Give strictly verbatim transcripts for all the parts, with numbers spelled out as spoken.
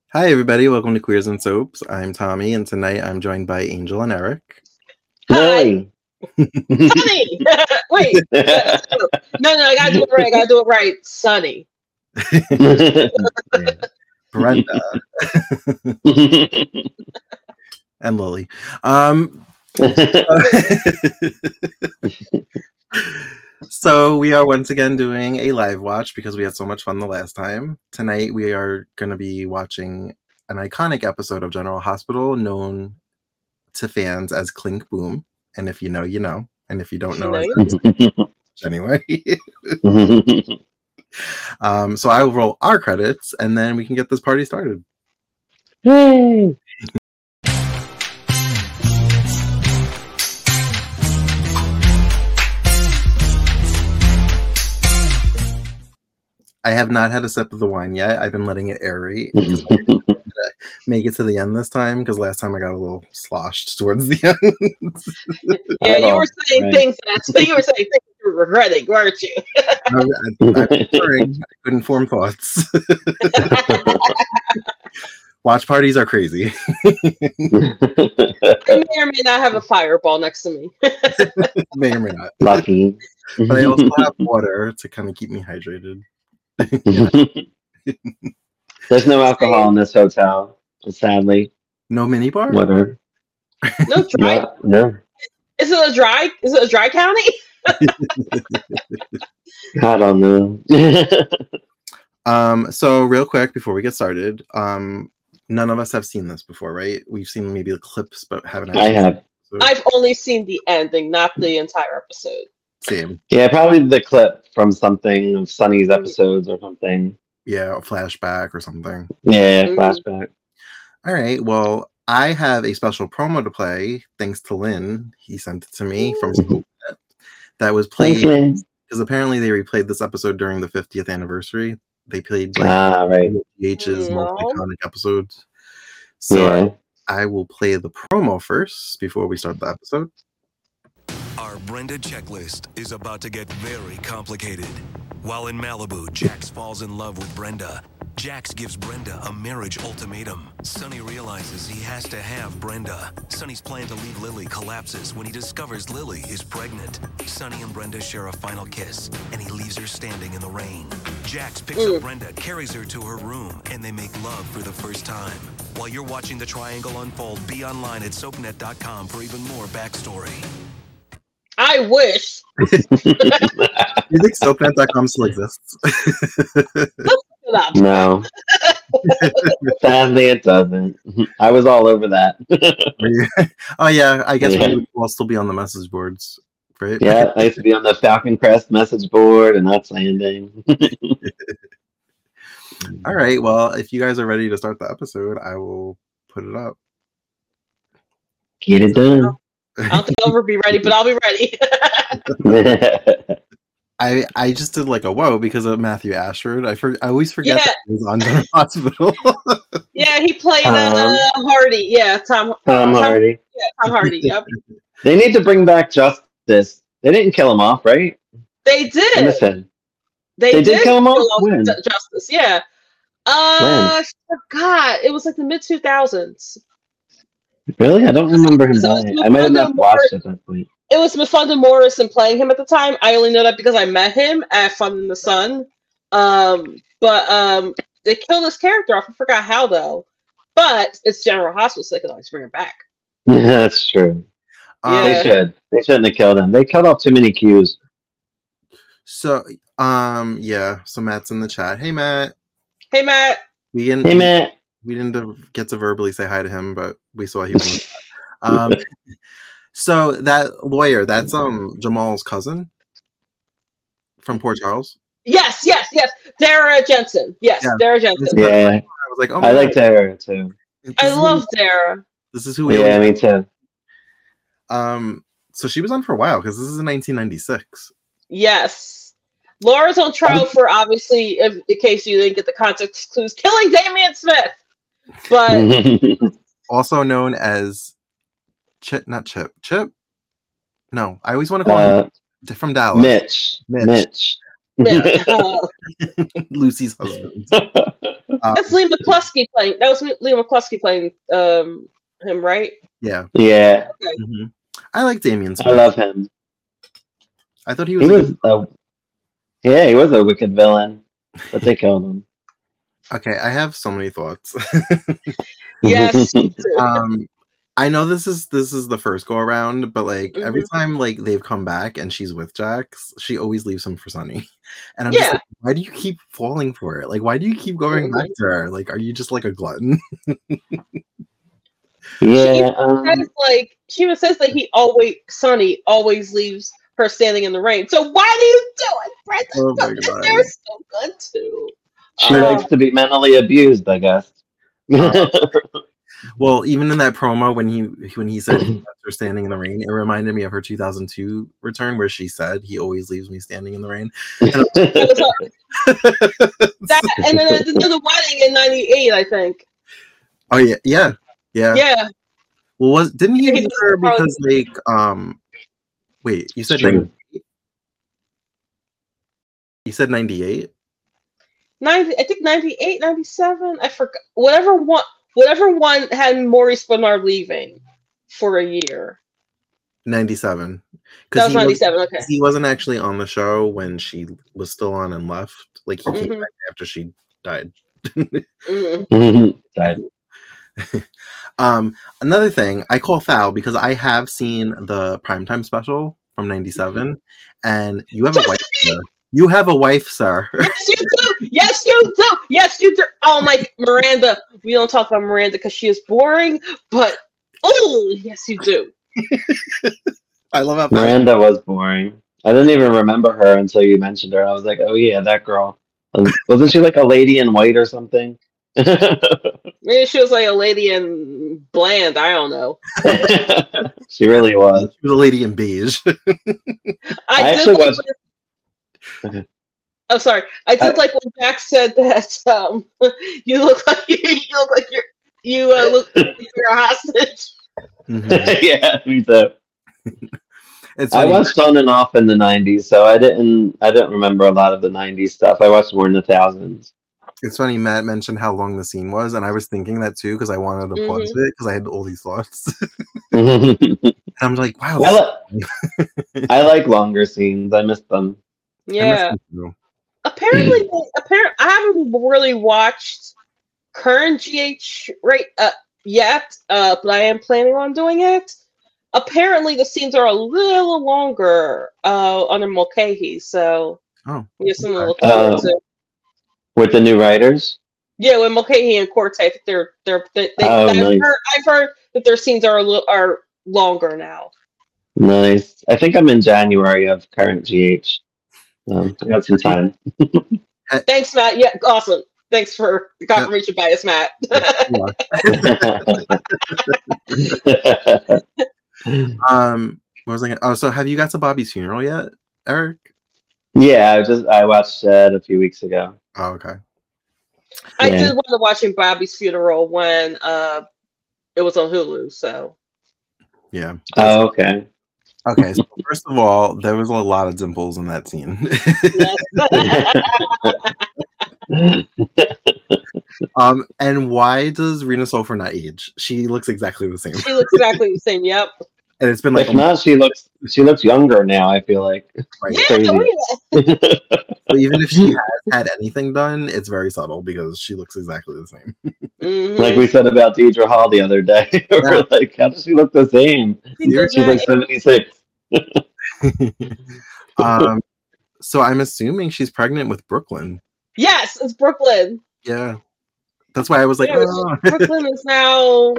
Hi, everybody. Welcome to Queers and Soaps. I'm Tommy, and tonight I'm joined by Angel and Eric. Hi. Sunny. Wait. No, no, I gotta do it right. I gotta do it right. Sunny. Brenda. And Lily. Um, so we are once again doing a live watch because we had so much fun the last time. Tonight we are going to be watching an iconic episode of General Hospital known to fans as Clink Boom. And if you know, you know. And if you don't know, You know anyway. um, so I will roll our credits and then we can get this party started. Yay. I have not had a sip of the wine yet. I've been letting it aerate. Make it to the end this time because last time I got a little sloshed towards the end. Yeah, you were saying right. things that you were saying things you were regretting, weren't you? I, I, I'm sorry. I couldn't form thoughts. Watch parties are crazy. I may or may not have a fireball next to me. May or may not. Lucky. But I also have water to kind of keep me hydrated. There's no alcohol in this hotel, sadly. No minibar? Whatever. No dry. No, no. Is it a dry? Is it a dry county? I don't know. um. So real quick before we get started, um, none of us have seen this before, right? We've seen maybe the clips, but haven't. I have. I've only seen the ending, not the entire episode. Same. Yeah, probably the clip from something of Sunny's episodes or something. Yeah, a flashback or something. Yeah, flashback. All right. Well, I have a special promo to play, thanks to Lynn. He sent it to me from Scope that was played because apparently they replayed this episode during the fiftieth anniversary. They played like ah, right. H's most iconic episodes. So yeah. I, I will play the promo first before we start the episode. Our Brenda checklist is about to get very complicated. While in Malibu, Jax falls in love with Brenda. Jax gives Brenda a marriage ultimatum. Sonny realizes he has to have Brenda. Sonny's plan to leave Lily collapses when he discovers Lily is pregnant. Sonny and Brenda share a final kiss, and he leaves her standing in the rain. Jax picks up Brenda, carries her to her room, and they make love for the first time. While you're watching the triangle unfold, be online at soap net dot com for even more backstory. I wish. You think soap net dot com still exists? No. Sadly, it doesn't. I was all over that. Oh, yeah. I guess yeah. we'll still be on the message boards, right? Yeah, I used to be on the Falcon Crest message board, and that's landing. All right. Well, if you guys are ready to start the episode, I will put it up. Get it done. I don't think I'll ever be ready, but I'll be ready. I I just did like a whoa because of Matthew Ashford. I for, I always forget yeah. that he was on General Hospital. Yeah, he played uh, Hardy. Yeah, Tom. Tom Hardy. Tom, yeah, Tom Hardy. Yep. They need to bring back Justice. They didn't kill him off, right? They did. Listen. They, they did, did kill him off. off when? Justice. Yeah. Uh, when? I forgot. It was like the mid two thousands. Really? I don't remember him dying. I might have not watched at that point. It was Mufasa Morrison playing him at the time. I only know that because I met him at Fun in the Sun. Um, but um, they killed his character off. I forgot how, though. But it's General Hospital, so they could always bring him back. Yeah, that's true. Yeah. They should. They shouldn't have killed him. They cut off too many cues. So, um, yeah. So Matt's in the chat. Hey, Matt. Hey, Matt. We didn't. Hey, Matt. We didn't get to verbally say hi to him, but we saw he was. um. So that lawyer, that's um Jamal's cousin from Port Charles. Yes, yes, yes. Dara Jensen. Yes, yeah. Dara Jensen. Yeah. I was like, oh, I like Dara too. I love Dara. This is who we. Yeah, me too. Um. So she was on for a while because this is in nineteen ninety-six. Yes. Laura's on trial for obviously, if, in case you didn't get the context clues, killing Damian Smith. But also known as. Chip, not Chip. Chip? No, I always want to call uh, him from Dallas. Mitch. Mitch. Mitch. Yeah. Uh, Lucy's husband. Um, that's Lee McCluskey playing. That was Lee McCluskey playing um him, right? yeah. Yeah, Okay. hmm I like Damien I Smith. love him. I thought he He was. a was a yeah, he was a wicked villain, but they killed him. Okay, I have so many thoughts. Yes. um, I know this is this is the first go around, but like every Mm-hmm. time like they've come back and she's with Jax, she always leaves him for Sunny. And I'm just Yeah. like, why do you keep falling for it? Like, why do you keep going back to her? Like, are you just like a glutton? Yeah, um, Says, like she even says that he always Sonny always leaves her standing in the rain. So why do you do it, Brenda? Oh my Because God. they're so good too. she Uh, likes to be mentally abused, I guess. Uh, Well, even in that promo when he when he said he left her standing in the rain, it reminded me of her two thousand two return where she said he always leaves me standing in the rain. that, was, uh, that and then the, the wedding in ninety-eight, I think. Oh yeah, yeah, yeah. Yeah. Well, was didn't he Yeah, he leave was her probably- because like um, wait, you said True. ninety-eight? You said ninety-eight? ninety, I think ninety-eight, ninety-seven. I forgot. Whatever one, whatever one had Maurice Bernard leaving for a year. ninety-seven. That was he ninety-seven. Okay. He wasn't actually on the show when she was still on and left. Like he came Mhm. back after she died. Mm. Died. Um, another thing I call foul because I have seen the primetime special from ninety-seven, and you have a wife, sir. You have a wife, sir. Yes, you do. Yes, you do. Yes, you do. Oh my Miranda. We don't talk about Miranda because she is boring, but oh yes, you do. I love how Miranda was boring. I didn't even remember her until you mentioned her. I was like, oh yeah, that girl. Um, Wasn't she like a lady in white or something? Maybe she was like a lady in Bland. I don't know. She really was. she was a lady in beige. I, I did actually like watched- when- Okay. I'm sorry. I did I- like when Jack said that um, you look like you, you look like you're you uh, look like you're a hostage. Mhm. Yeah, me too. It's I funny. watched on and off in the nineties, so I didn't I didn't remember a lot of the nineties stuff. I watched more in the thousands. It's funny. Matt mentioned how long the scene was, and I was thinking that too because I wanted to pause Mhm. it because I had all these thoughts. I, and I'm like, wow. li- I like longer scenes. I miss them. I miss Yeah. them too. Apparently, apparently, I haven't really watched current G H right uh, yet, uh, but I am planning on doing it. Apparently, the scenes are a little longer uh, under Mulcahy, so Oh, we have something to okay. look forward Uh, to. With the new writers? Yeah, with Mulcahy and Corte, I think they're they're they, they, Oh, I've, nice. heard, I've heard that their scenes are a little are longer now. Nice. I think I'm in January of current G H. Um, I got some time. Thanks, Matt. Yeah, awesome. Thanks for the confirmation bias, Matt. Um, what was I gonna, oh, so have you got to Bobby's funeral yet, Eric? Yeah, I just I watched it a few weeks ago. Oh, okay. I Yeah. did want to watching Bobby's funeral when uh, it was on Hulu. So Yeah. Oh, okay. Okay. So first of all, there was a lot of dimples in that scene. um, and why does Rena Sulfur not age? She looks exactly the same, she looks exactly the same. Yep. and it's been like If not, she looks she looks younger now. I feel like. right. Yeah, Crazy. oh, yeah. So even if she has had anything done, it's very subtle because she looks exactly the same. Mhm. Like we said about Deidre Hall the other day. We're like, how does she look the same? She does She's like that. seventy-six. um, so I'm assuming she's pregnant with Brooklyn. Yes, it's Brooklyn. Yeah, that's why I was like, Yeah, oh. Brooklyn is now.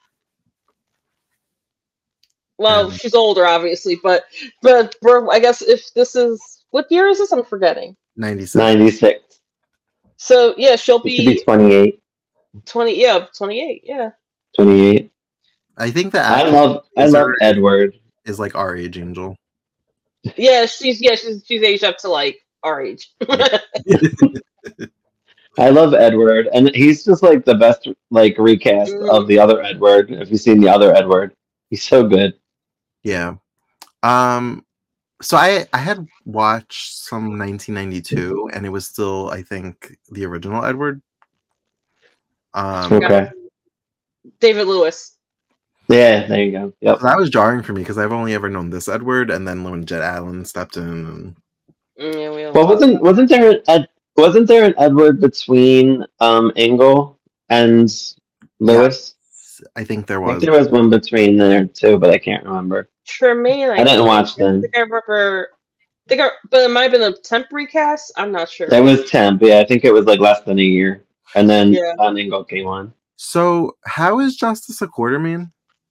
Well, Yeah. she's older, obviously, but but Bro- I guess if this is what year is this? I'm forgetting. ninety-seven. ninety-six. So yeah, she'll It should be be twenty-eight. twenty. Yeah, twenty-eight. Yeah. twenty-eight. I think that I love I love Edward. is like our age, Angel. Yeah, she's yeah she's she's aged up to like our age. I love Edward, and he's just like the best like recast Mhm. of the other Edward. If you've seen the other Edward, he's so good. Yeah. Um. So I I had watched some nineteen ninety-two, and it was still, I think, the original Edward. Um, Okay. David Lewis. Yeah, there you go. Yep. so that was jarring for me because I've only ever known this Edward, and then when Jet Allen stepped in, and Mm, yeah, we all Well, love wasn't that. wasn't there an Ed, wasn't there an Edward between um Engel and Lewis? I think there I think was. there was one between there too, but I can't remember. Tremaine, I, I didn't think. watch them. I think I remember. I think I, but it might have been a temporary cast. I'm not sure. That was temp. Yeah, I think it was like less than a year, and then Yeah. John Engel came on. So how is Justice a Quartermain?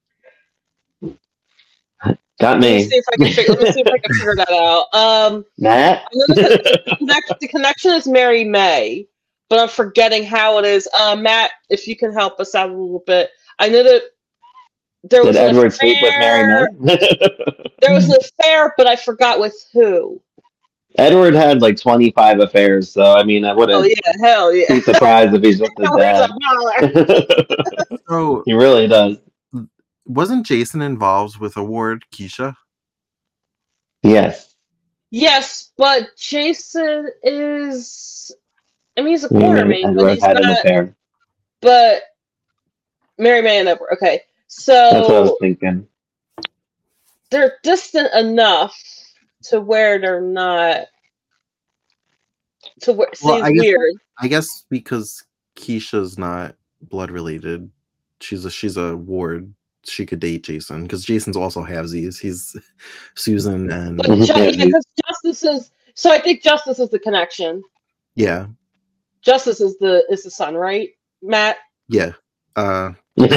Got Let me me. see if I can figure. Let me see if I can figure that out. Um, Matt. I know the, the, connection, the connection is Mary May, but I'm forgetting how it is. Uh, Matt, if you can help us out a little bit. I know that there Did was an Edward sleep with Mary affair. May? There was an affair, but I forgot with who. Edward had like twenty-five affairs, so I mean, I Oh wouldn't yeah, hell yeah. be surprised if he's just as He's a bad. baller. So He really does. wasn't Jason involved with Award Keisha? Yes. Yes, but Jason is. I mean, he's a Me and quartermain, but Edward he's had an not. affair. But Mary May and Edward. Okay, That's what I was so thinking. they're distant enough to where they're not. To where it Well, seems I guess- weird. I guess because Keisha's not blood related, she's a she's a ward. She could date Jason because Jason's also halvesies. He's Susan and But Ju- Yeah, yeah, because Justice is. So I think Justice is the connection. yeah, Justice is the is the son, right, Matt? yeah. Uh,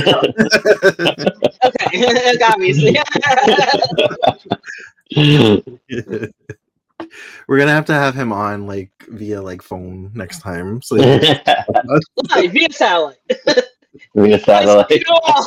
Okay, obviously. we're gonna have to have him on like via like phone next time. So Live via satellite. Via satellite.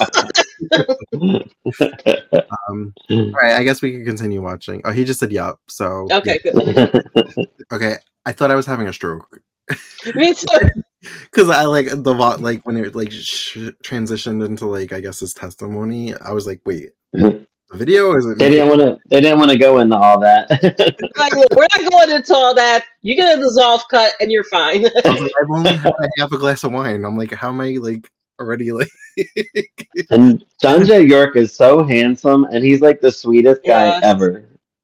um, all right, I guess we can continue watching. Oh, he just said yup. So Okay, yeah. good. Okay, I thought I was having a stroke Me too. because I like the vo- like when it like sh- transitioned into like I guess his testimony. I was like, wait, the video or is it? They didn't want to. They didn't want to go into all that. Like, look, we're not going into all that. You get a dissolve cut and you're fine. I was like, I've only had a half a glass of wine. I'm like, how am I like already like? And John J. York is so handsome, and he's like the sweetest guy Yeah. ever.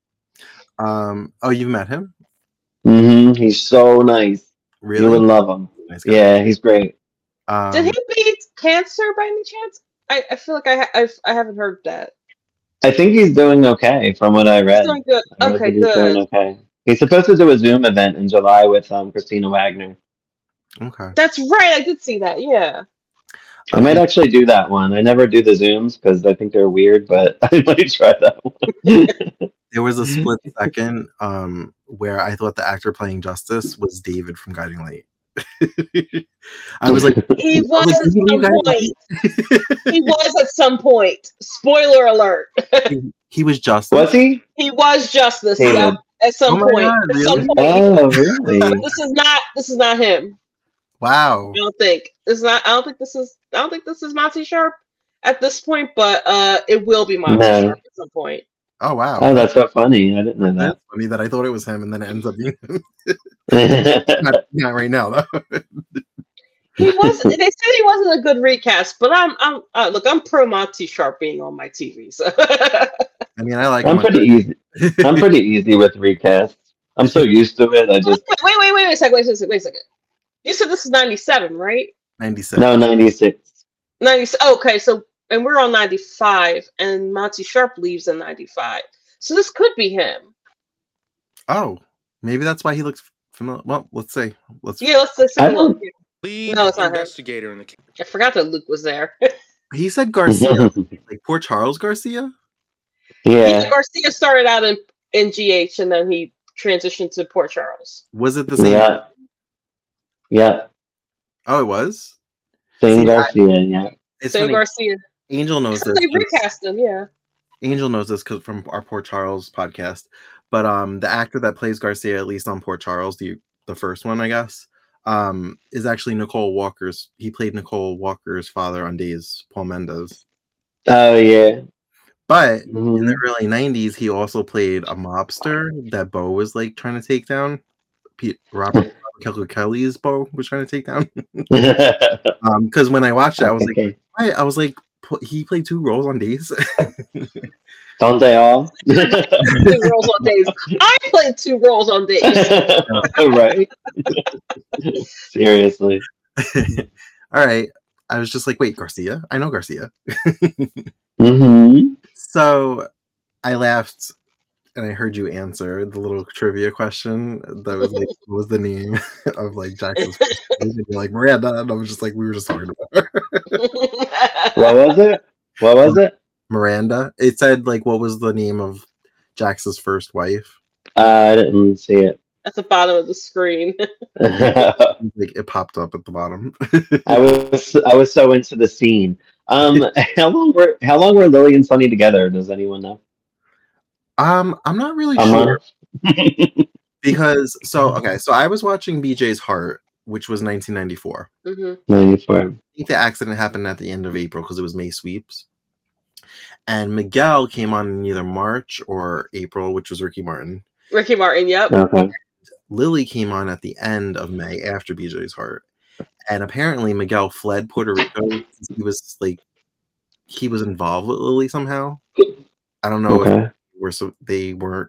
um. Oh, you met him? hmm He's so nice. Really? You would love him. Nice guy. Yeah, he's great. Um, Did he beat cancer by any chance? I, I feel like I, ha- I've, I haven't heard that. I think he's doing okay from what I He's read. doing good. I really Okay, think he's doing good. okay. He's supposed to do a Zoom event in July with um, Christina Wagner. Okay. That's right. I did see that. Yeah. I might actually do that one. I never do the Zooms because I think they're weird, but I might try that one. There was a split second um where I thought the actor playing Justice was David from Guiding Light. I was like, He was like, at "Isn't he some Guiding point. He was at some point. Spoiler alert. he was Justice. Was he? He was Justice. David. Yeah, at some Oh my point. God, At some really? point. Oh, really? This is not. This is not him. Wow. I don't think. This is not. I don't think this is. I don't think this is Monty Sharp at this point. But uh, it will be Monty No. Sharp at some point. Oh wow. Oh, that's so funny. I didn't know That's funny that I thought it was him and then it ends up being him. that. not, not right now though. He was. They said he wasn't a good recast, but I'm. I'm. Uh, look, I'm pro Monty Sharp being on my T V. So. I mean, I like I'm him. pretty easy. I'm pretty easy with recasts. I'm so used to it. I just wait, wait, wait, wait a second. Wait a second. Wait a second. You said this is ninety-seven, right? ninety-six. no ninety-six. ninety. Okay, so and we're on ninety-five, and Monty Sharp leaves in ninety-five. So this could be him. Oh, maybe that's why he looks familiar. Well, let's say. Let's. Yeah, let's let's I take a look. don't- Lead No, it's not him. investigator in the case. I forgot that Luke was there. He said Garcia, like poor Charles Garcia. Yeah. Garcia started out in, in G H, and then he transitioned to Port Charles. Was it the same? Yeah. Yeah. Oh, it was. Same See, I- Garcia. Yeah. It's Sam funny. Garcia. Angel knows this. They 'cause- recast him, yeah. Angel knows this because from our Port Charles podcast. But um, the actor that plays Garcia, at least on Port Charles, the the first one, I guess, um, is actually Nicole Walker's. He played Nicole Walker's father on Days, Paul Mendez. Oh yeah. But in Mhm. the early nineties, he also played a mobster that Bo was like trying to take down. Pete, Robert Kelly Kelly's Bo was trying to take down. Um, because when I watched it, I was like, Okay. I, I was like, pl- he played two roles on Days. Don't they all? Two roles on days. I played two roles on days. Right. Seriously. All right. I was just like, wait, Garcia? I know Garcia. Mm-hmm. So I laughed and I heard you answer the little trivia question that was like, what was the name of like Jackson's first wife? And you're like, Miranda. And I was just like, we were just talking about her. What was it? What was it? Miranda. It said like, what was the name of Jax's first wife? Uh, I didn't see it. At the bottom of the screen. I Like it popped up at the bottom. was I was so into the scene. Um, how long were how long were Lily and Sunny together? Does anyone know? um, I'm not really A sure month? because so okay, so I was watching B J's Heart, which was nineteen ninety-four. hmm ninety-four. I think the accident happened at the end of April because it was May sweeps. And Miguel came on in either March or April, which was Ricky Martin. Ricky Martin, yep. Okay. Lily came on at the end of May after B J's Heart. And apparently Miguel fled Puerto Rico. He was like he was involved with Lily somehow. I don't know Okay. if they were so they weren't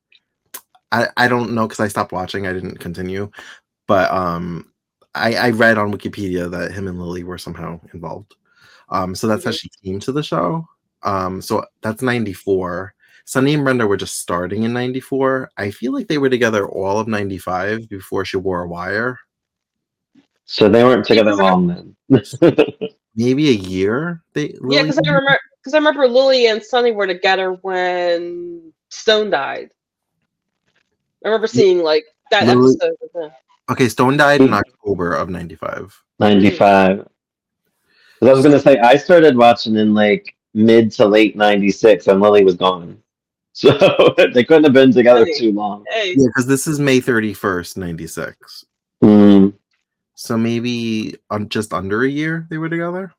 I, I don't know because I stopped watching. I didn't continue. But um I, I read on Wikipedia that him and Lily were somehow involved. Um so that's how she came to the show. Um so that's ninety-four. Sunny and Brenda were just starting in ninety-four. I feel like they were together all of ninety-five before she wore a wire. So they weren't together long then. Maybe a year. They Yeah, Lily- because I remember because I remember Lily and Sunny were together when Stone died. I remember seeing like that Lily- episode with them. Okay, Stone died in October of ninety-five. ninety-five. 'Cause I was gonna say I started watching in like mid to late ninety-six, and Lily was gone, so they couldn't have been together Hey. too long. Hey, Yeah, because this is May thirty-first, ninety-six. Mm, So maybe um, just under a year they were together.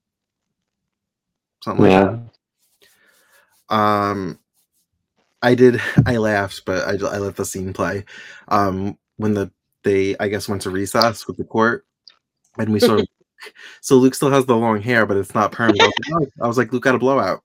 Something like yeah. that. Um, I did. I laughed, but I, I let the scene play. Um, when the they I guess went to recess with the court, and we saw. Luke. So Luke still has the long hair, but it's not permed. I was like, oh, I was like, Luke got a blowout.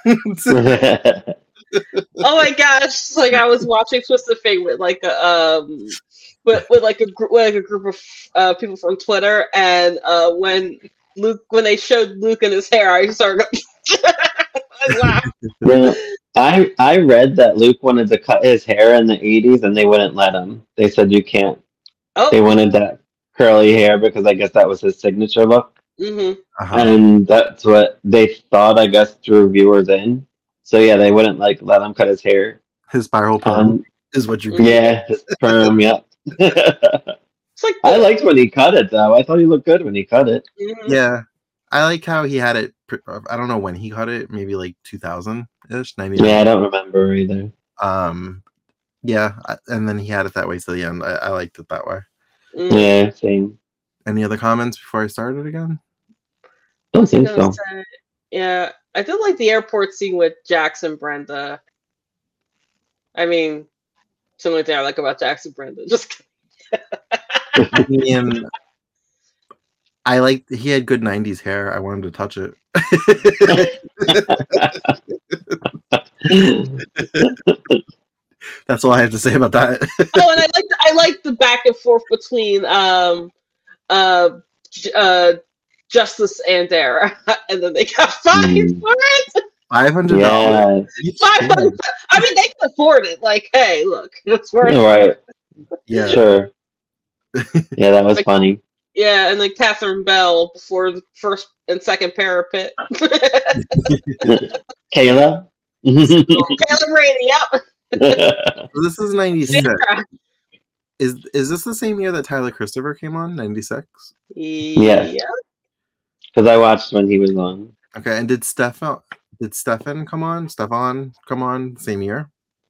oh my gosh! Like I was watching Twisted Fate with like a um, with, with like a group, like a group of uh, people from Twitter, and uh, when Luke, when they showed Luke and his hair, I started. I laughed. Yeah. I I read that Luke wanted to cut his hair in the eighties, and they wouldn't let him. They said you can't. Oh, They wanted that curly hair because I guess that was his signature look, hmm Uh-huh. and that's what they thought. I guess drew viewers in. So yeah, they wouldn't like let him cut his hair. His spiral perm Um, is what you. yeah, his perm. Yep. it's like I liked when he cut it though. I thought he looked good when he cut it. Mhm. Yeah, I like how he had it. pr- I don't know when he cut it. Maybe like two thousand ish, ninety. Yeah, I don't remember either. Um, yeah, I- and then he had it that way to the end. I, I liked it that way. Mhm. Yeah, same. Any other comments before I started again? Don't was I think gonna so. say? Yeah, I did like the airport scene with Jax and Brenda. I mean, it's the only thing I like about Jax and Brenda. Just I mean, I liked he had good nineties hair. I wanted to touch it. That's all I have to say about that. oh, and I like I like the back and forth between um uh J- uh Justice and Dara, and then they got fined Mm. for it. Five hundred dollars. Yeah, Five hundred. I mean, they can afford it. Like, hey, look, it's worth it. right. Yeah. Sure. Yeah, that was Like- funny. Yeah, and then Catherine Bell before the first and second parapet. Kayla. Taylor Brady, yep. So this is ninety-six. Sarah. Is is this the same year that Tyler Christopher came on? ninety-six. Yes. Yeah. Because I watched when he was on. Okay, and did Stefan did Stefan come on? Stefan come on same year?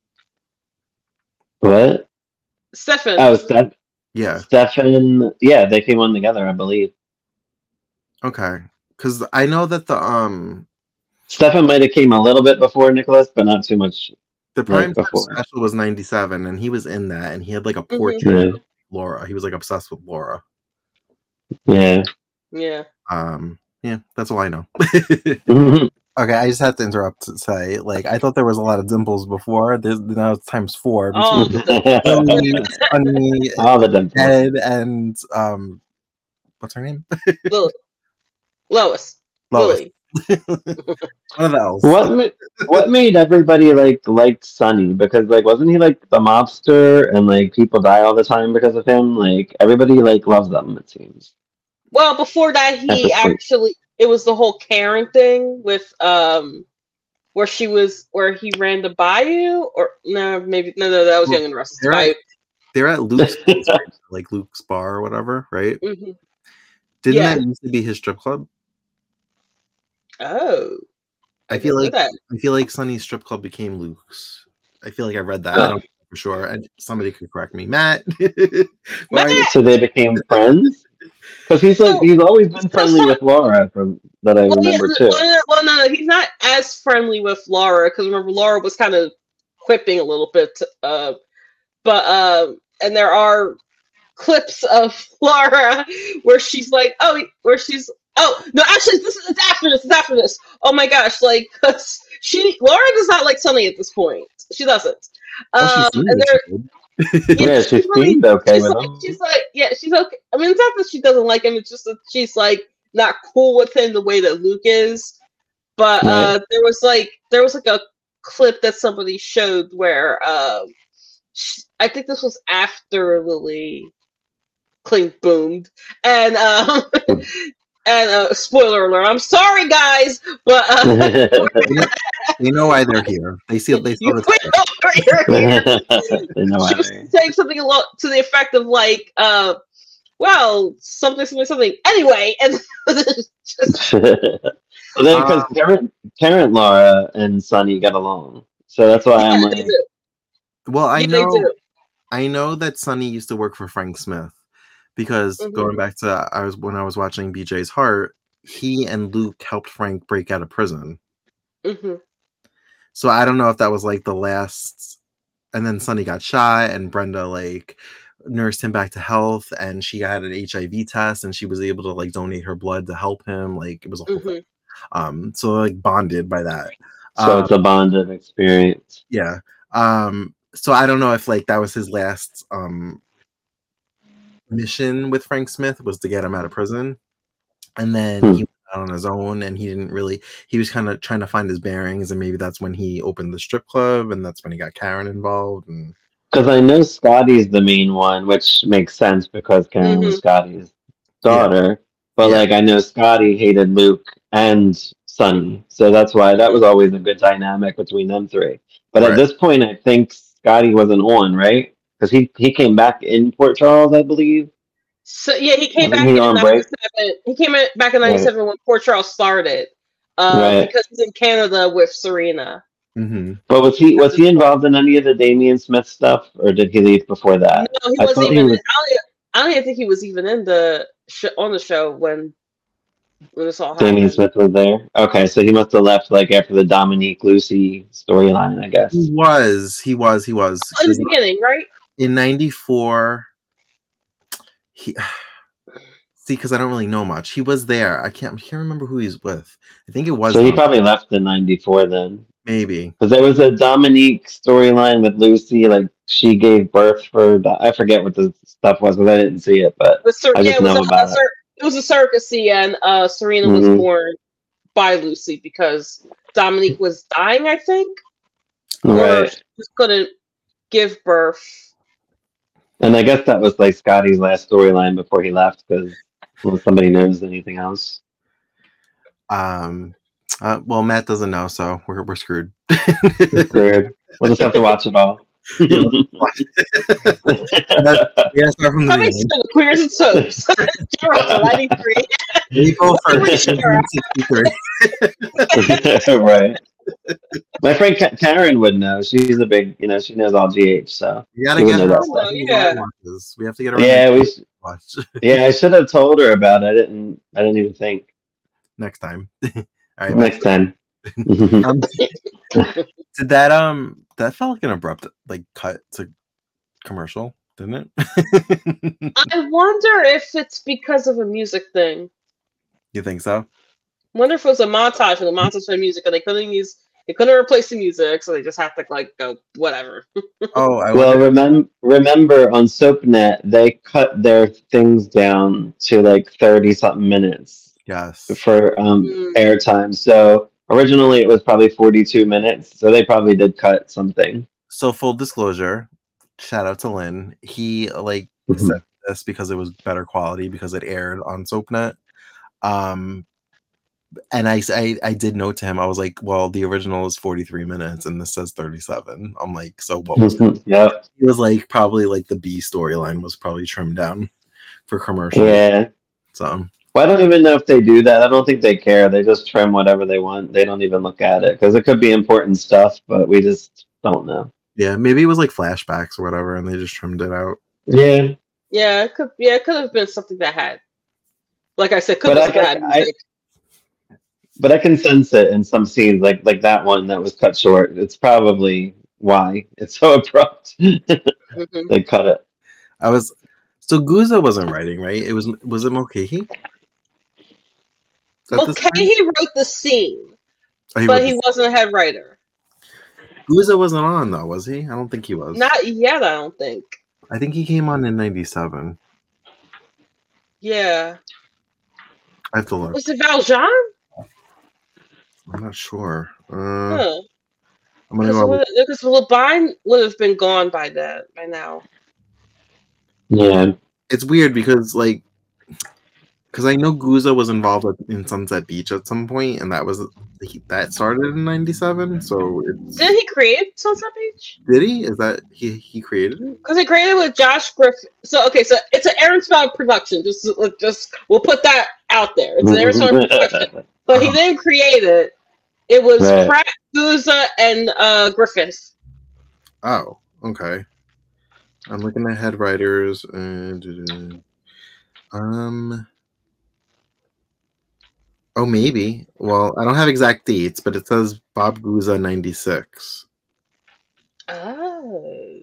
What? Stefan. Oh, Steph. Yeah. Stefan. Yeah, they came on together, I believe. Okay. Because I know that the um Stefan might have came a little bit before Nicholas, but not too much. The prime Like time before. special was ninety-seven, and he was in that, and he had like a Mhm. portrait Yeah. of Laura. He was like obsessed with Laura. Yeah. Yeah. Um, yeah, that's all I know. Mhm. Okay, I just have to interrupt to say, like, I thought there was a lot of dimples before. There's now it's times four Oh, between the, Sunny, Sunny, All the dimples. Ed, and um, what's her name? Lily. Lois. Lois. Lily. One of the L's. What ma- what made everybody like like Sonny? Because like wasn't he like the mobster and like people die all the time because of him? Like everybody like loves them, it seems. Well, before that, At he this point. actually it was the whole Karen thing with um where she was where he ran the bayou or no maybe no no that was Well, Young and the Restless. they're Bayou. at, they're at Luke's place, right? Like Luke's bar or whatever, right? hmm Didn't Yeah. that used to be his strip club? Oh, I feel didn't know like that. I feel like Sunny's strip club became Luke's. I feel like I read that. I don't know for sure. And somebody could correct me, Matt. Why- Matt! So they became friends? Because he's like So- he's always been so friendly some- with Laura from that I Well, yeah, remember too. well, no, well, no, no, he's not as friendly with Laura because remember Laura was kind of quipping a little bit. Uh, but um, and there are clips of Laura where she's like, oh, where she's, oh no, actually, this is it's after this, it's after this. Oh my gosh, like 'cause she Laura does not like Sunny at this point. She doesn't. Oh, Um, she seemed and that there, she did. Yeah, she really- seemed okay she's with like, him. she's like, yeah, she's okay. I mean, it's not that she doesn't like him; it's just that she's like not cool with him the way that Luke is. But uh, there was like there was like a clip that somebody showed where uh, sh I think this was after Lily Clink boomed, and um, and uh, spoiler alert. I'm sorry, guys, but uh, You know why they're here. They see they saw you the you're here. They know why She was they- saying something a lot to the effect of like, uh, well, something, something, something. Anyway, and just, Well, then, because Um, Tarrant, Tarrant, Laura, and Sonny get along, so that's why I'm yeah, like, they do. Well, I Yeah, they know do. I know that Sonny used to work for Frank Smith because Mhm. going back to I was when I was watching B J's Heart, he and Luke helped Frank break out of prison. Mhm. So I don't know if that was like the last, and then Sonny got shot, and Brenda like nursed him back to health, and she had an H I V test, and she was able to like donate her blood to help him. Like it was a whole thing. Mhm. Um, so like bonded by that. so Um, it's a bonded experience. yeah. Um, so I don't know if like that was his last um mission with Frank Smith was to get him out of prison, and then Hmm. he went out on his own, and he didn't really. He was kind of trying to find his bearings, and maybe that's when he opened the strip club, and that's when he got Karen involved. And Because I know Scotty's the main one, which makes sense because Karen was Mhm. Scotty's daughter. But Yeah. like I know Scotty hated Luke and Sonny, so that's why that was always a good dynamic between them three. But Right. at this point, I think Scotty wasn't on, right? Because he he came back in Port Charles, I believe. So yeah, he came Wasn't back he in on break? ninety-seven. He came in, back in ninety-seven when Port Charles started, um, Right. because he's in Canada with Serena. mm-hmm. But was he was he involved in any of the Damian Smith stuff, or did he leave before that? No, he I wasn't thought he even. was- I, don't, e- I don't even think he was even in the sh- on the show when when this all Damian happened. Smith was there. Okay, so he must have left like after the Dominique Lucy storyline, I guess. He was, he was, he was In the beginning, right? in ninety-four. He see, because I don't really know much. He was there. I can't, I can't remember who he's with. I think it was So he Dom- probably left in ninety-four then. maybe. Because there was a Dominique storyline with Lucy, like she gave birth for, I forget what the stuff was, because I didn't see it, but With Ser- I yeah, just it was know a, about a cir- it was a surrogacy, and uh, Serena Mhm. was born by Lucy because Dominique was dying, I think, or right. she just couldn't give birth. And I guess that was like Scotty's last storyline before he left, because unless somebody knows anything else. Um, uh, well, Matt doesn't know, so we're we're screwed. It's weird. We'll just have to watch it all. Yeah, start from the Probably beginning. still Queers and Soaps. General ninety-three. April first, Sure. nineteen sixty-three. Right. My friend Ka- Karen would know. She's a big, you know, she knows all G H. So You gotta She would get know her. that on stuff. the Yeah. watches. We have to get her. yeah, on we. the sh- watch Yeah, I should have told her about it. I didn't. I didn't even think. next time. All right, Next time. Um, did that um that felt like an abrupt like cut to commercial, didn't it? I wonder if it's because of a music thing. You think so? I wonder if it was a montage and the montage for the music, and they couldn't use, they couldn't replace the music, so they just have to like go whatever. Oh, I Well, wonder. remember, remember on SoapNet, they cut their things down to like thirty something minutes Yes. for um, Mm. airtime. So originally it was probably forty-two minutes. So they probably did cut something. So full disclosure, shout out to Lynn. He like Mhm. said this because it was better quality because it aired on SoapNet. Um, and I, I I did note to him, I was like, well, the original is forty-three minutes and this says thirty-seven. I'm like, so what was it? Yep. He was like, probably like the B storyline was probably trimmed down for commercial. Yeah. So Well, I don't even know if they do that. I don't think they care. They just trim whatever they want. They don't even look at it because it could be important stuff, but we just don't know. yeah, maybe it was like flashbacks or whatever, and they just trimmed it out. Yeah. Yeah, it could. Yeah, it could have been something that had, like I said, could But have I guess had I- music. But I can sense it in some scenes, like like that one that was cut short. It's probably why it's so abrupt. Mhm. They cut it. I was so Guza wasn't writing, right? It was was it Mulcahy? Is that this Okay, guy? he wrote the scene, Oh, he but wrote he the- wasn't a head writer. Guza wasn't on though, was he? I don't think he was. Not yet, I don't think. I think he came on in ninety-seven. Yeah, I have to look. was it Valjean? I'm not sure. Uh, Huh. I'm gonna Because go. would- because Labine would have been gone by that by now. Yeah. It's weird because like, because I know Guza was involved with- in Sunset Beach at some point, and that was he, that started in ninety-seven. So it's, Didn't he create Sunset Beach? did he? Is that he? He created it? Because he created with Josh Griffin. So okay, so it's an Aaron Spelling production. Just just we'll put that out there. It's an Aaron Spelling production, but he Uh-huh. didn't create it. It was Right. Pratt, Guza, and uh, Griffith. Oh, okay. I'm looking at head writers and um. Oh, maybe. Well, I don't have exact dates, but it says Bob Guza ninety-six. Oh.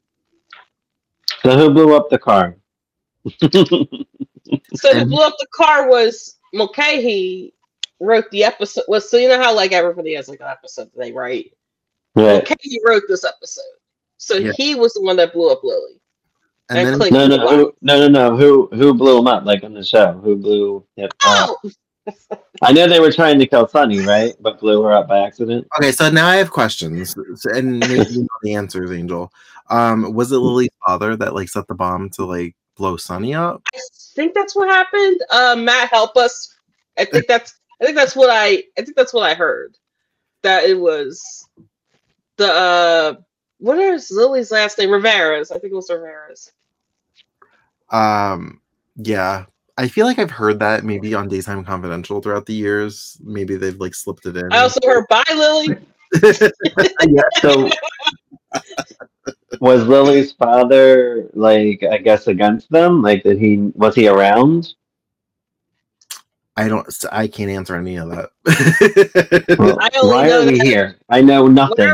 So who blew up the car? So who And- blew up the car was Mulcahy. Wrote the episode. Was so you know how like everybody has like an episode that they write. Right. Mulcahy wrote this episode, so Yeah. he was the one that blew up Lily. And And then Clint- No, no, who, no, no, no. Who who blew him up? Like on the show, who blew it up? Oh, I know they were trying to kill Sunny, right? But blew her up by accident. okay, so now I have questions, So- and maybe you know the answers, Angel. Um, was it Lily's father that like set the bomb to like blow Sunny up? I think that's what happened. Uh, Matt, help us. I think that's. I think that's what I. I think that's what I heard. That it was the. uh What is Lily's last name? Rivera's. I think it was Rivera's. Um, yeah, I feel like I've heard that maybe on Daytime Confidential throughout the years. Maybe they've like slipped it in. I also heard "Bye, Lily." Yeah. So was Lily's father like I guess against them? Like did he was he around? I don't. I can't answer any of that. Well, I only why know are we that- here? I know nothing.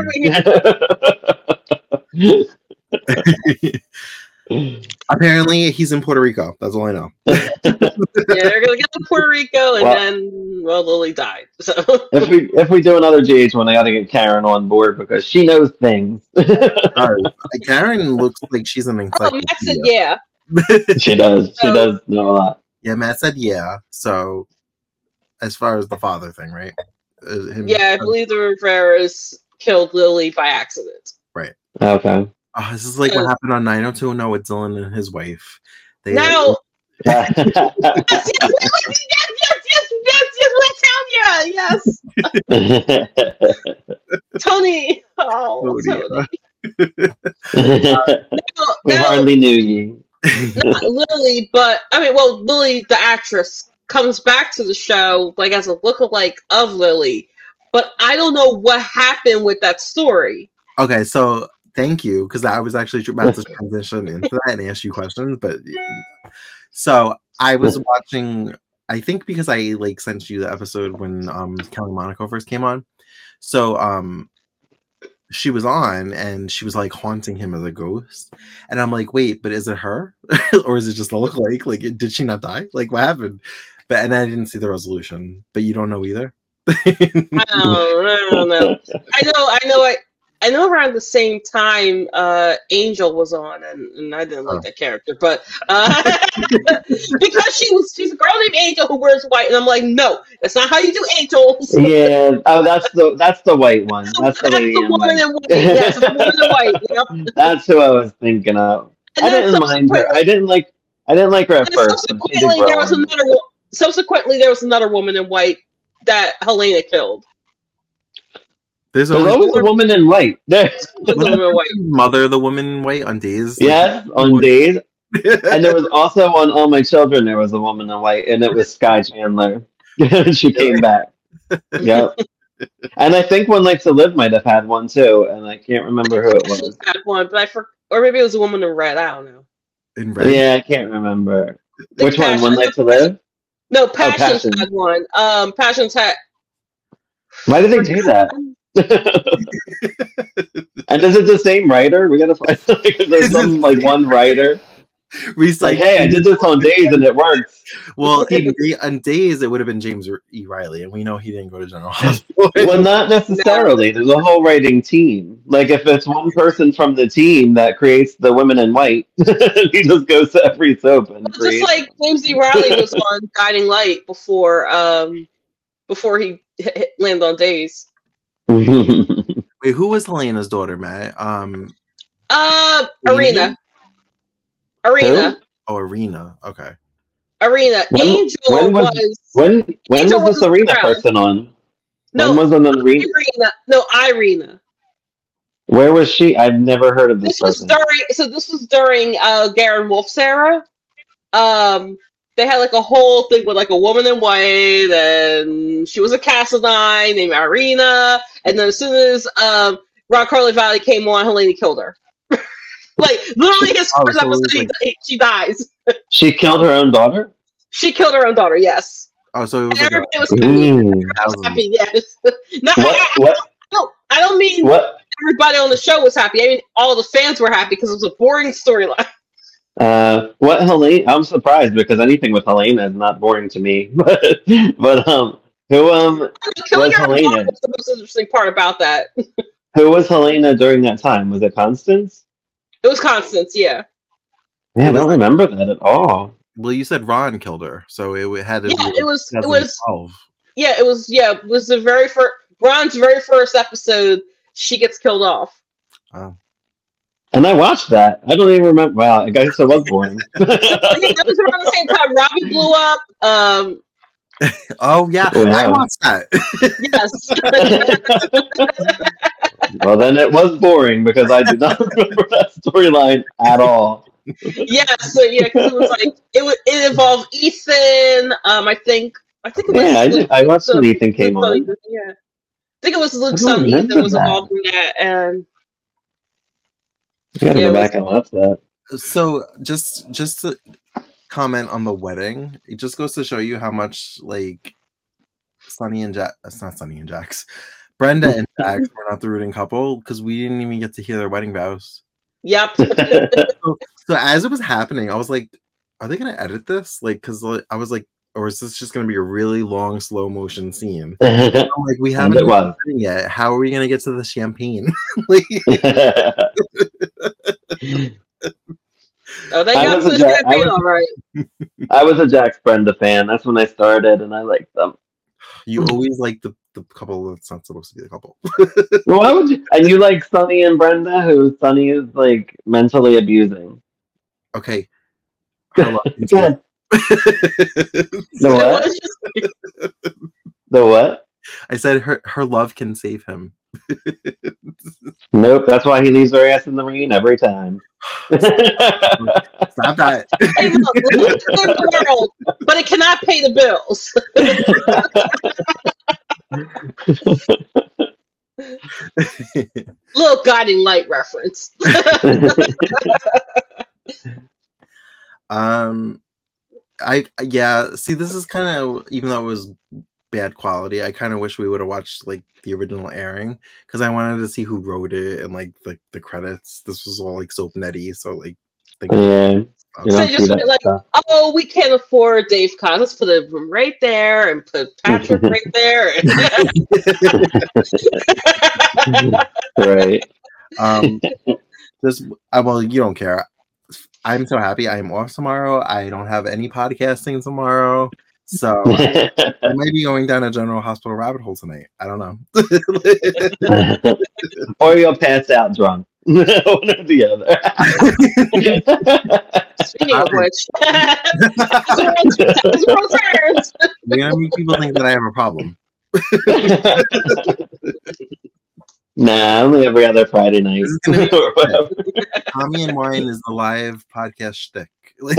we Apparently, he's in Puerto Rico. That's all I know. Yeah, they're gonna get to Puerto Rico, and Well- then well, Lily died. So if we if we do another G H one, I got to get Karen on board because she knows things. Sorry. Karen looks like she's an oh, encyclopedia. Matt said yeah. she does. She So- does know a lot. Yeah, Matt said yeah. So, as far as the father thing, right? Uh, him- Yeah, I believe the Rivera's killed Lily by accident. Okay. Oh, this is like what happened on nine oh two oh no with Dylan and his wife. They Now, yeah. yes, yes, yes, yes, yes, yes, yes, yes, Tony. Oh, Oh, dear. Tony. we Now, hardly knew you. not Lily, but I mean, well, Lily, the actress, comes back to the show like as a lookalike of Lily, but I don't know what happened with that story. Okay, so thank you because I was actually about to transition into that and ask you questions, but so I was watching I think because I like sent you the episode when um Kelly Monaco first came on. So um she was on and she was like haunting him as a ghost. And I'm like, wait, but is it her? Or is it just a look-alike? Like, did she not die? Like, what happened? But and I didn't see the resolution. But you don't know either? I don't, I don't know. I know, I know, I, I know around the same time uh, Angel was on, and, and I didn't like Oh. that character, but uh, because she was, she's a girl named Angel who wears white, and I'm like, no, that's not how you do angels. Yeah. Oh, that's the that's the white one. That's the That's lady the in woman white. in white. Yes, the woman in white. Yep. That's who I was thinking of. And I then didn't mind her. I didn't like. I didn't like her at And first, but she did subsequently, grow there was on me. another. wo- Subsequently, there was another woman in white that Helena killed. There's There's always always a woman in white. There's The woman in white. Mother the woman in white on Days. yes, on Days, and there was also on All My Children. There was a woman in white, and it was Sky Chandler. She came back. Yep. And I think One Life to Live might have had one too, and I can't remember who it Passions was. had one, but I for, or maybe it was a woman in red. I don't know. in red. Yeah, I can't remember. The Which one? One Passions- Life to Live? No, Passions Passions. had one. Um, Passions had. Why did they do that? And is it the same writer? We gotta find like, if there's some like one writer. It's like, hey, I did this on Days and it works. Well, in, Day- on Days it would have been James E. Riley, and we know he didn't go to General Hospital. Well, not necessarily. There's a whole writing team. Like if it's one person from the team that creates the women in white, he just goes to every soap and Just creates. like James E. Riley was on Guiding Light before, um, before he hit, hit, landed on Days. Wait, who was Helena's daughter, Matt? Um, Uh, Arena? Arena. Arena. oh, Arena. Okay. Arena. When- Angel when was- was, when when Angel was this wasn't arena around. person on? no, When was an arena? Irina. No, Irina. Where was she? I've never heard of this, This was person. during. So this was during uh, Garen Wolf's era. Um, they had like a whole thing with like a woman in white, and she was a Cassadine named Irina. And then as soon as um, Ron Carly Valley came on, Helena killed her. Like literally, his Oh, first so it was episode, like- he- she dies. She killed her own daughter? She killed her own daughter. Yes, Oh, so it and was like a, everybody was happy. Mm. Everybody was happy. Yes. No, What? I, I, What? no, I don't mean What? everybody on the show was happy. I mean, all the fans were happy because it was a boring storyline. Uh, what Helene? I'm surprised because anything with Helena is not boring to me. But but um, who um Killing Was her Helena? daughter was the most interesting part about that. who was Helena during that time? Was it Constance? It was Constance, yeah. Yeah, I don't remember that at all. well, you said Ron killed her, so it had to Yeah, be it was. It was. twenty twelve. Yeah, it was. Yeah, it was the very first. Ron's very first episode. She gets killed off. Oh. And I watched that. I don't even remember. Wow, I guess it was boring. I think that was around the same time Robbie blew up. Um, Oh yeah, I Wow. watched that. yes. Well, then it was boring because I did not remember that storyline at all. Yeah. So yeah, because it was like it was. It involved Ethan. Um, I think. I think it was. Yeah, I did. I watched so- when Ethan came so- on. Yeah. I think it was Luke's I don't son. Ethan remember was that. involved in that, and I gotta Yeah, go it back and watch that. So just just to comment on the wedding, it just goes to show you how much like Sunny and Jack. It's not Sunny and Jax. Brenda and Jax were not the rooting couple because we didn't even get to hear their wedding vows. yep. So as it was happening, I was like, "Are they gonna edit this?" Like, because I was like, "Or is this just gonna be a really long slow motion scene?" I'm like, "We And haven't it was. even yet. How are we gonna get to the champagne?" Like, Oh, they I got was to a the Jack- I campaign, was- all right. I was a Jax Brenda fan. That's when I started, and I liked them. you always like the, the couple that's not supposed to be the couple. Well, why would you? And you like Sunny and Brenda, who Sunny is like mentally abusing. Okay. Her love can Go ahead. The It what? was just- The what? I said her her love can save him. Nope. That's why he leaves her ass in the rain every time. Stop that. Hey, look, it's a good world, but it cannot pay the bills. Little guiding light reference. um I yeah. See, this is kind of, even though it was bad quality, I kind of wish we would have watched like the original airing, because I wanted to see who wrote it and like the, the credits. This was all like soap netty, so like think Yeah, you So don't just see that like, stuff. oh, we can't afford Dave Cos. Let's put him right there and put Patrick right there. Right. um this uh, well, you don't care. I'm so happy I am off tomorrow. I don't have any podcasting tomorrow, so I, I might be going down a General Hospital rabbit hole tonight. I don't know. Or you'll pass out drunk. One or the other. Speaking of which, returns. We're gonna make people think that I have a problem. Nah, only every other Friday night. This is gonna be Or whatever. Tommy and Wine is the live podcast shtick. Like,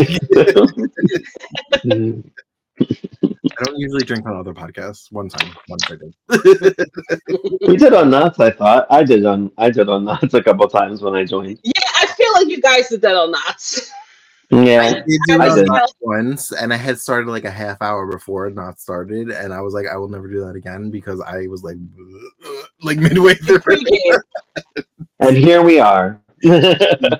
I don't usually drink on other podcasts. One time, once I did. We did on Nuts, I thought. I did on I did on Nuts a couple times when I joined. Yeah, I feel like you guys did that on Knots. Yeah. I did do I it on did. Knots once, and I had started like a half hour before Knots started, and I was like, I will never do that again, because I was like, like midway through. Pre-game. And here we are. Wait,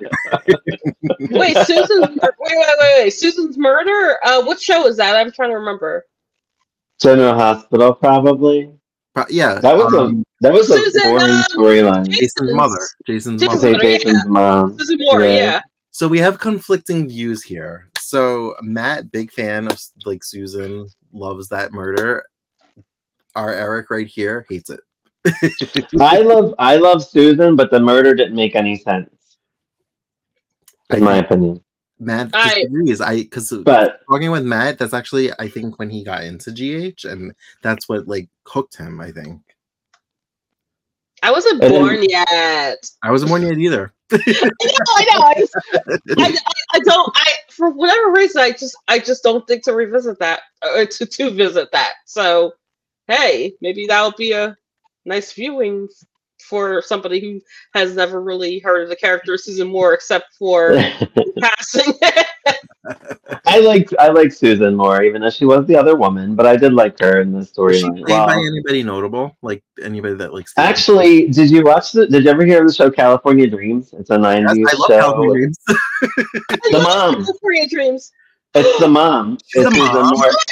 Susan's wait, wait, wait, wait. Susan's Murder? Uh, what show is that? I'm trying to remember. General Hospital, probably. Pro- yeah, That was um, a that was a Susan, boring um, storyline. Jason's mother. Jason's Jason's Say mother. mother. Jason's mom. Susan Moore, Yeah. yeah. So we have conflicting views here. So Matt, big fan of like Susan, loves that murder. Our Eric right here hates it. I love I love Susan, but the murder didn't make any sense, in my opinion. Matt I- disagrees. I because But talking with Matt, that's actually I think when he got into G H, and that's what like hooked him. I think I wasn't And then- born yet. I wasn't born yet either. I know, I know. I, just, I, I, I don't. I for whatever reason, I just, I just don't think to revisit that or to to visit that. So, hey, maybe that'll be a nice viewing for somebody who has never really heard of the character Susan Moore except for passing. I like I like Susan more, even though she was the other woman. But I did like her in the Was she storyline. played by Wow. anybody notable? Like anybody that like Actually, did you watch the? Did you ever hear of the show California Dreams? It's a Yes, nineties I love show. California Dreams. The mom. Korean Dreams. It's the mom. She's It's the Susan mom? Moore.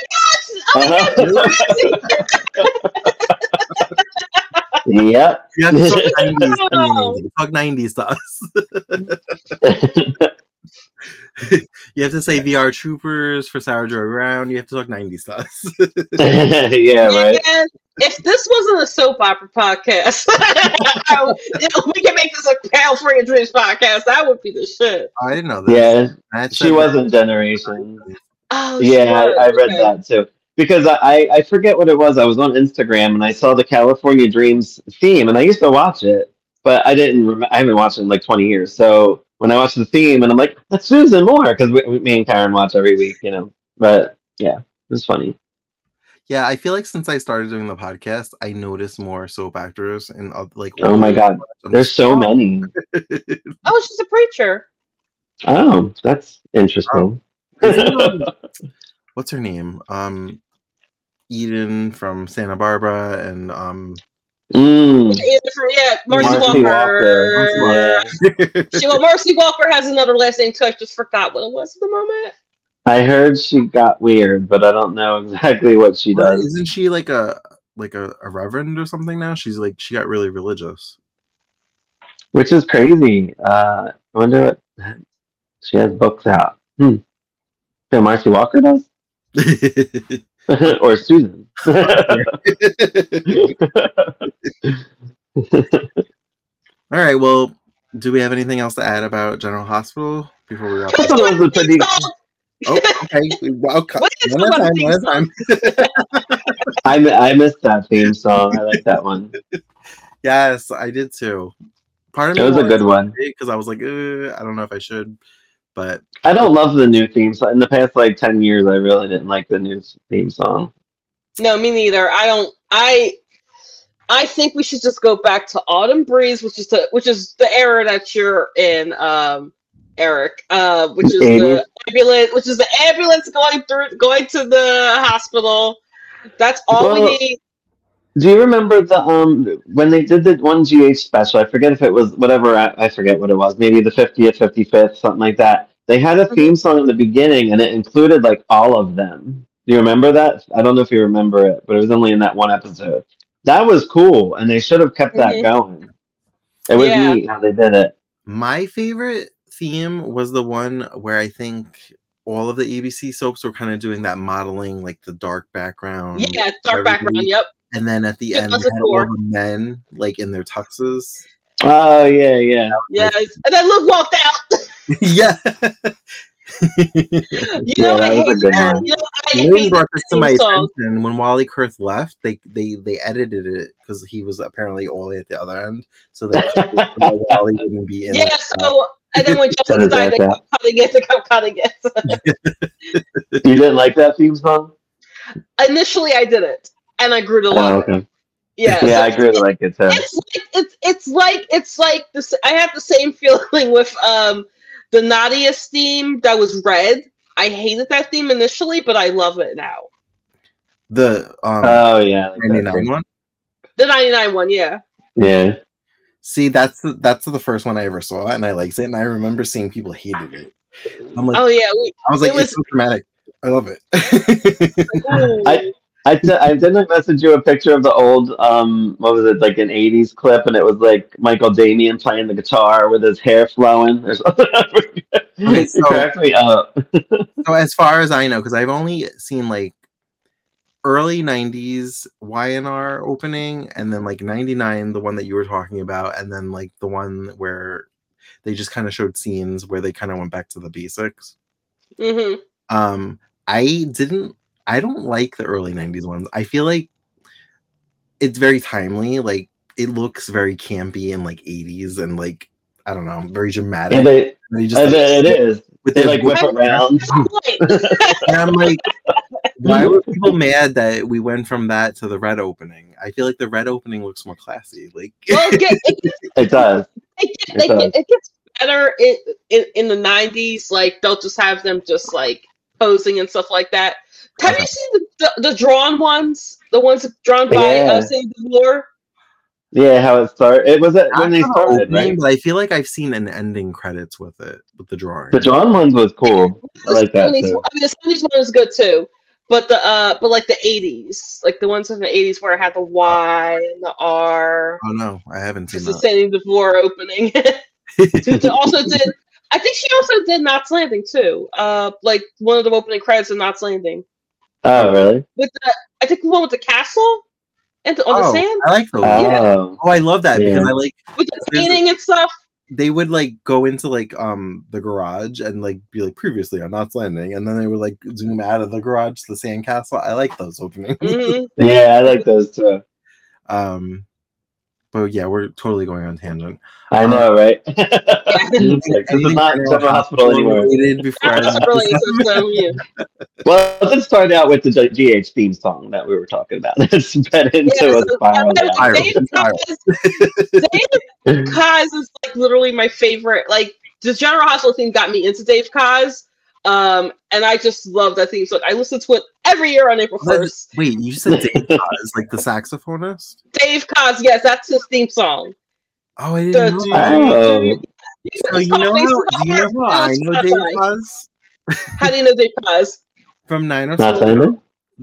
Oh my God, Uh-huh. Yep. You have to talk nineties. I No. mean, talk nineties to us. You have to say V R Troopers for Sarah Joy Brown. You have to talk nineties to us. Yeah, right. Man, if this wasn't a soap opera podcast, we can make this a California Dreams podcast. That would be the shit. I didn't know that. Yeah, Matt she said was that. in Generation. Oh, Yeah, sure. I, I read Okay. that too. Because I, I I forget what it was. I was on Instagram and I saw the California Dreams theme, and I used to watch it, but I didn't. Rem- I haven't watched it in like twenty years. So when I watched the theme, and I'm like, that's Susan Moore, because we, we- me and Karen watch every week, you know. But yeah, it was funny. Yeah, I feel like since I started doing the podcast, I noticed more soap actors and uh, like. Oh my God, there's so many. Oh, she's a preacher. Oh, that's interesting. What's her name? Um, Eden from Santa Barbara, and um. Mm. Yeah, from- yeah, Mercy, Marcy Walker. Walker. Yeah. She, well, Mercy Walker has another last name too. I just forgot what it was at the moment. I heard she got weird, but I don't know exactly what she Well, does. isn't she like a like a, a reverend or something now? She's like she got really religious. Which is crazy. Uh, I wonder what she has books out. Hmm. So Marcy Walker does, or Susan. All right. Well, do we have anything else to add about General Hospital before we wrap I up? thought it was a pretty. Oh, okay. Well, cut- What is one at a time. the One at a time. I mi- I missed that theme song. I like that one. Yes, I did too. Part of It me was a good one. because I was like, uh, I don't know if I should, but I don't love the new theme song. In the past like ten years, I really didn't like the new theme song. No, me neither. I don't. I. I think we should just go back to Autumn Breeze, which is the which is the era that you're in. Um, Eric, uh, which is eighties? the ambulance, which is the ambulance going through, going to the hospital. That's all Well, we need. Do you remember the um when they did the one G H special? I forget if it was whatever I, I forget what it was. Maybe the fiftieth, fifty-fifth, something like that. They had a Mhm. theme song in the beginning, and it included like all of them. Do you remember that? I don't know if you remember it, but it was only in that one episode. That was cool, and they should have kept that Mhm. going. It was Yeah. neat how they did it. My favorite theme was the one where I think all of the A B C soaps were kind of doing that modeling, like the dark background. Yeah, dark background. everybody- Yep. And then at the Yeah, end, that's they a had all four. the men like in their tuxes. Oh yeah, yeah. Yes, and then Luke walked out. yeah. You Yeah, know, I that was a hate good that. one. You know, I Lynn hate brought this to theme my song. attention when Wally Kurth left. They they they edited it because he was apparently all at the other end, so that Wally wouldn't be in. Yeah. it. So, and then when That Justin is died, they that. kept cutting it. They kept cutting it. You didn't like that theme song? Initially, I didn't, and I grew to Oh, love it. okay. Yeah. Yeah, so I agree with like it too. It's like it's it's like it's like this. I have the same feeling with um the naughtiest theme that was red. I hated that theme initially, but I love it now. The um Oh yeah, I like that ninety-nine too. one. The ninety-nine one, yeah. Yeah. See, that's the, that's the first one I ever saw, and I liked it. And I remember seeing people hated it. I'm like, Oh yeah, we, I was like, it was- it's so dramatic. I love it. ooh. I I, t- I didn't message you a picture of the old um what was it, like an eighties clip, and it was like Michael Damian playing the guitar with his hair flowing or something. Okay, It so- cracked me up. So as far as I know, because I've only seen like early nineties Y N R opening, and then like ninety-nine, the one that you were talking about, and then like the one where they just kind of showed scenes where they kind of went back to the basics. Mhm. Um, I didn't. I don't like the early nineties ones. I feel like it's very timely. Like it looks very campy and like eighties and like I don't know, very dramatic. And they, And they just, and like, it is. with They their like whip voice- around. And I'm like, why were people mad that we went from that to the red opening? I feel like the red opening looks more classy. Like, Well, it, get, it, gets, It does. it, get, It it, does. get, it gets better in, in in the nineties. Like they'll just have them just like posing and stuff like that. Have Okay. you seen the, the, the drawn ones? The ones drawn by Yeah. uh, Cindy Moore? Yeah, how it started. It was it when not they the started, opening, right? but I feel like I've seen an ending credits with it, with the drawing. The John ones was cool. I like that seventies, too. I mean, the seventies one is good too, but the uh, but like the eighties, like the ones in the eighties where it had the Y and the R. Oh no, I haven't seen It's the that. Sandy DeVore opening. She also did. I think she also did Knots Landing too. Uh, like one of the opening credits of Knots Landing Oh, really? with the. I think the one with the castle and the, on the Oh, sand I like those. Oh. Oh, I love that because Yeah. I like with the there's- painting and stuff. they would like go into like um the garage and like be like previously on Knots Landing, and then they would like zoom out of the garage to the sandcastle. I like those openings. Mhm. Yeah, I like those too. Um, but yeah, we're totally going on tangent. I know, right? Yeah. It's like, this is not General Hospital anymore. related before I That's left really this so, yeah. Well, let's start out with the G H theme song that we were talking about. It's been into Yeah, a so- spiral. and then Spiral, Dave spiral. Kaz- Dave Kaz is like literally my favorite. Like the General Hospital theme got me into Dave Kaz, um, and I just love that theme. So I listen to it every year on April first. Wait, you said Dave Kaz, like the saxophonist? Dave Kaz, yes, that's his theme song. Oh, I The- didn't know do- that. Oh. do- So you know how, do you know how I know Dave Kaz? How do you know Dave Kaz? From nine oh Not seven. Simon?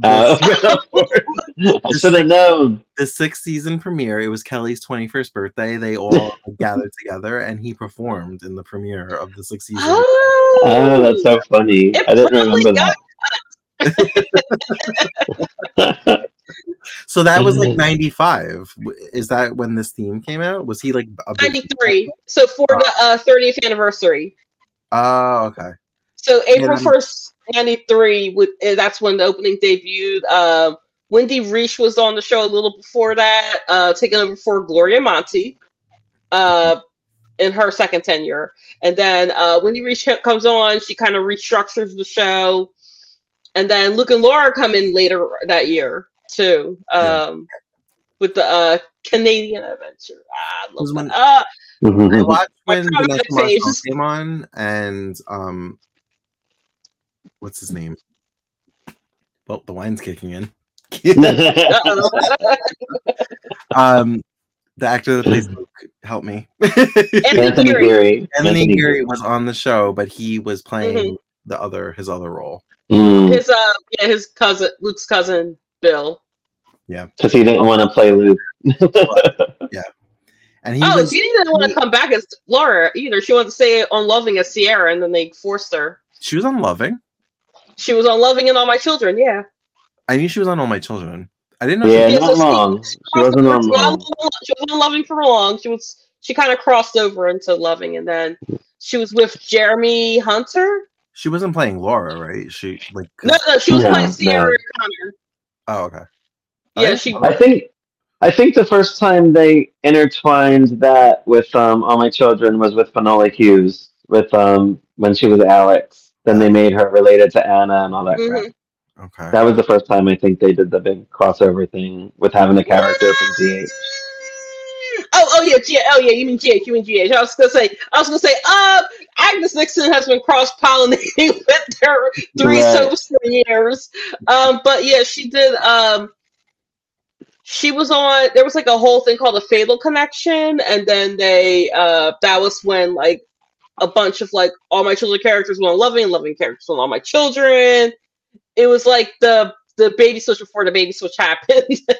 Oh, of course. I should have known. The sixth season premiere, it was Kelly's twenty-first birthday. They all gathered together and he performed in the premiere of the sixth season. Oh, Oh, that's so funny. It I didn't probably remember got- that. So that was like ninety-five. W- Is that when this theme came out? Was he like a big- ninety-three. So for the uh, thirtieth anniversary. Oh, okay. So April then- first, ninety-three. With uh, that's when the opening debuted. Um, Wendy Reich was on the show a little before that, uh, taking over for Gloria Monty, uh, in her second tenure. And then uh, Wendy Reich comes on. She kind of restructures the show, and then Luke and Laura come in later that year too. Um, with the uh, Canadian Adventure. Ah, I love Was that. when- Uh, I watched My when comment Vanessa page Marcel is- came on, and um, what's his name? Well, the wine's kicking in. uh-oh. um, the actor that plays Luke, help me. Anthony Geary. Geary. Anthony Geary was on the show, but he was playing Mhm. the other his other role. Mm, His uh, yeah, his cousin, Luke's cousin, Bill. because he didn't want to play Luke. And he Oh, was she didn't want to he- come back as Laura either. She wanted to stay on Loving as Sierra, and then they forced her. she was on Loving. She was on Loving and All My Children. Yeah. I knew she was on All My Children. I didn't know. Yeah, she Yeah, not so she- long. She wasn't on long. She was on Loving for long. She was she kind of crossed over into Loving, and then she was with Jeremy Hunter. She wasn't playing Laura, right? She like. 'cause- No, no, she was No, playing Sierra no. Connor. Oh, okay. Yeah, I- she. I think I think the first time they intertwined that with um, All My Children was with Finola Hughes, with um, when she was Alex. Then they made her related to Anna and all that crap. Mhm. Okay. That was the first time I think they did the big crossover thing with having a character from G H. Oh, oh yeah, G- oh yeah. You mean G H? You mean G H? I was gonna say. I was gonna say. Uh, Agnes Nixon has been cross pollinating with their three Right. soaps for years. Um, but yeah, she did. Um, she was on. There was like a whole thing called a Fatal Connection, and then they. Uh, that was when like a bunch of like All My Children characters were on Loving, and Loving characters were on All My Children. It was like the the baby switch before the baby switch happened.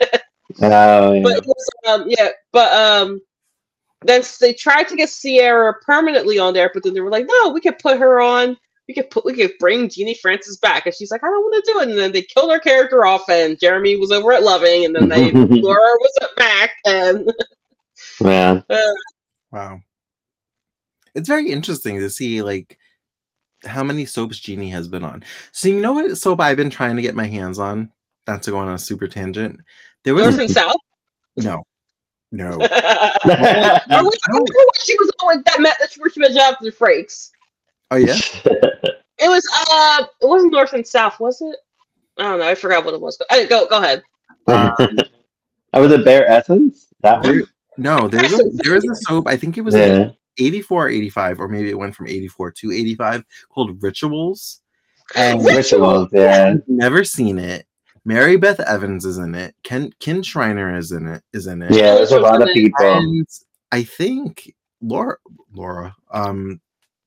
Oh yeah. But it was, um, yeah, but um, then s- they tried to get Sierra permanently on there, but then they were like, no, we could put her on. We could put, we could bring Jeannie Francis back, and she's like, I don't want to do it. And then they killed her character off, and Jeremy was over at Loving, and then they Laura was at back, and Yeah. uh, Wow. It's very interesting to see like how many soaps Jeannie has been on. So you know what soap I've been trying to get my hands on? Not to go on a super tangent. There was North and South. no, no. Or wait, I wonder what she was on with that met that's where she met Jonathan Frakes. Oh yeah. It was uh, it wasn't North and South, was it? I don't know. I forgot what it was. But, uh, go go ahead. Um, Oh, was it Bare Essence? That one? no, there's a there is a soap. I think it was in Yeah. eighty-four or eighty-five, or maybe it went from eighty-four to eighty-five, called Rituals. And Rituals, yeah. I've never seen it. Mary Beth Evans is in it. Ken Kin Shriner is in it. Is in it. Yeah, there's a lot of people. And I think Laura, Laura, um,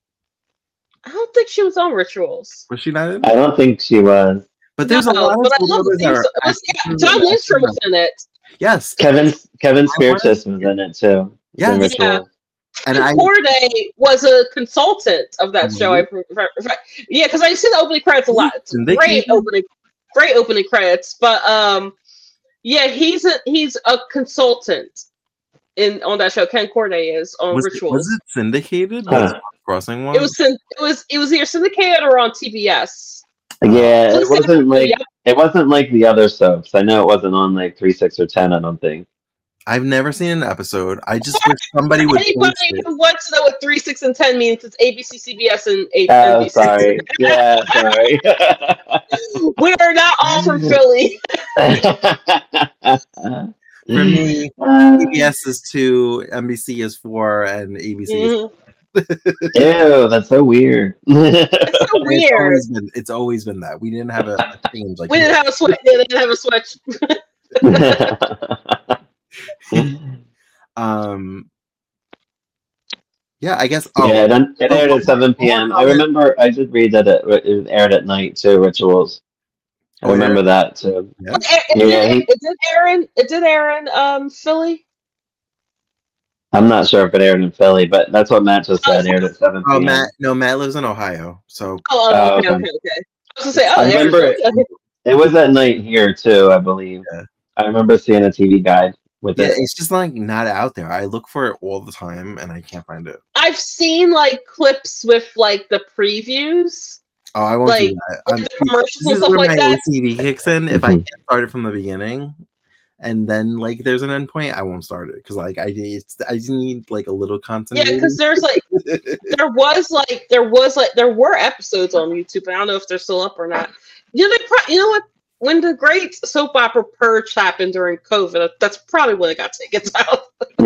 I don't think she was on Rituals. was she not in? I don't think she was. But there's a No, lot of but I soap love the operas that theme are song. It was- yeah, actually John really Lindstrom was excellent. in it. Yes, Kevin Kevin I wanted- Spearchis was in it too. Yes. In Rituals. Yeah. and And I Corday was a consultant of that Oh, show. I pre- pre- pre- yeah, because I see the opening credits a lot. It's Syndicated? great opening, great opening credits. But um, yeah, he's a he's a consultant in on that show. Ken Corday is on was, it, Rituals. was it syndicated? Huh. Was it crossing one? It was syn- it was it was either syndicated or on T B S. Yeah, it Listen, wasn't like yeah. it wasn't like the other soaps. I know it wasn't on like three, six, or ten. I don't think. I've never seen an episode. I just wish somebody would post Anybody it. who wants to know what three, six, and ten means, it's A B C, C B S, and A- Oh, N B C. sorry. Yeah, sorry. We are not all from Philly. For me, C B S is two, N B C is four, and A B C is Mhm. Ew, that's so weird. It's so It's weird. always been, it's always been that. We didn't have a, a change like We didn't have a switch. They didn't have a switch. um yeah, I guess oh, yeah, it, un- it aired at seven p.m. I remember I did read that it, it aired at night too, Rituals. I Oh, remember that too. yeah. It, it, Yeah, did, he- it did Aaron. It did Aaron. Um, Philly. I'm not sure if it aired in Philly, but that's what Matt just said. Aired at seven Oh, p.m. Matt, no, Matt lives in Ohio, so Oh, Oh, okay, okay. okay, okay. I was gonna say, oh, I Aaron. remember Okay. It was at night here too, I believe. Yeah. I remember seeing a T V guide with yeah, it. it's just like not out there. I look for it all the time, and I can't find it. I've seen like clips with like the previews, Oh, I won't like do that. like Um, the commercials this and is stuff where like my that. O C D kicks in. If I Mhm. can't start it from the beginning, and then like there's an endpoint, I won't start it because like I it's, I just need like a little Yeah, continuity. because there's like there was like there was like there were episodes on YouTube, but I don't know if they're still up or not. You know, they pro- you know what? when the great soap opera purge happened during COVID, that's probably when it got taken out.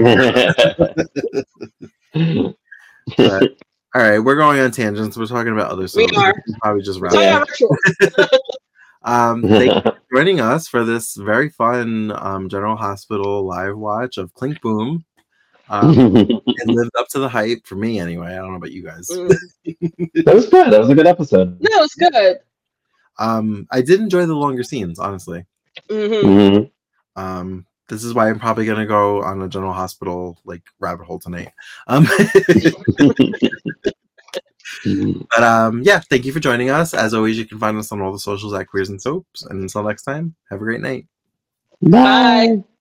But, all right, we're going on tangents. We're talking about other soaps. We are. Probably just wrap Oh, up. yeah, rituals. Um, thank you for joining us for this very fun um, General Hospital live watch of Clink Boom. Um, it lived up to the hype for me anyway. I don't know about you guys. Mm. That was good. That was a good episode. No, it's good. Um, I did enjoy the longer scenes, honestly. Mm-hmm. Mm-hmm. Um, this is why I'm probably gonna go on a General Hospital like rabbit hole tonight. Um, but um, yeah, thank you for joining us. As always, you can find us on all the socials at Queers and Soaps. And until next time, have a great night. Bye. Bye.